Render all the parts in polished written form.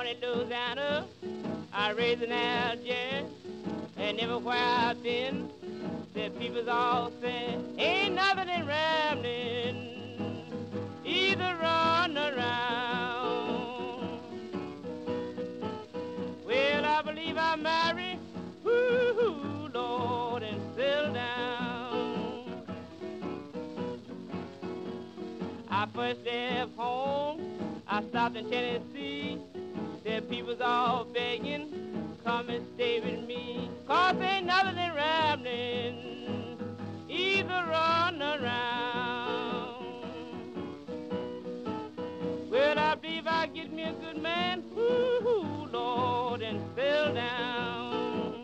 born in Louisiana, I raised in Algiers, and everywhere I've been, the people's all say, ain't nothing in rambling, either run around. Well, I believe I married, ooh, Lord, and settle down. I first left home, I stopped in Tennessee. The people's all begging, come and stay with me. 'Cause ain't nothing in rambling, either run around. Well, I believe I get me a good man, ooh, Lord, and settle down.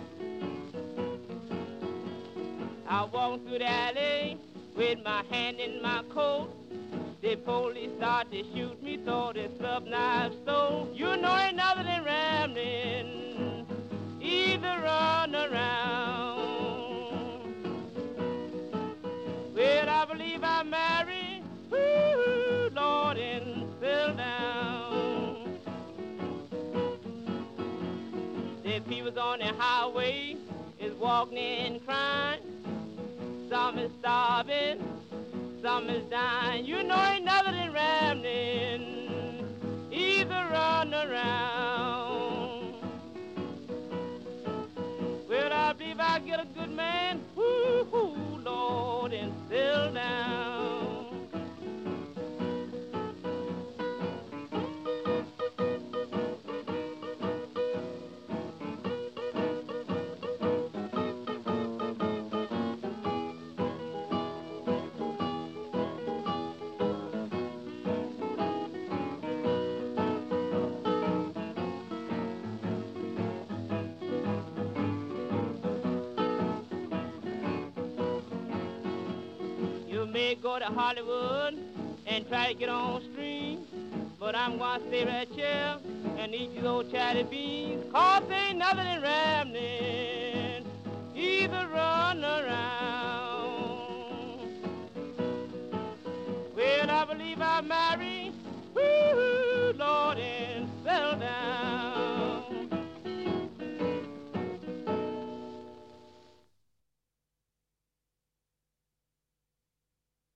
I walk through the alley with my hand in my coat. The police start to shoot me, so they slug knife stole. You know ain't nothing in rambling, either run around. Well, I believe I married, ooh, Lord, and settle down. The people on the highway is walking and crying. Some is starving, some is dying. You know ain't nothing in rambling, either run around. Well, I believe I get a good man, ooh, Lord, and settle down. You may go to Hollywood and try to get on stream, but I'm gonna stay right here and eat these old chatty beans. 'Cause ain't nothing in rambling, either run around. Well, I believe I married, ooh, Lord, and settle down.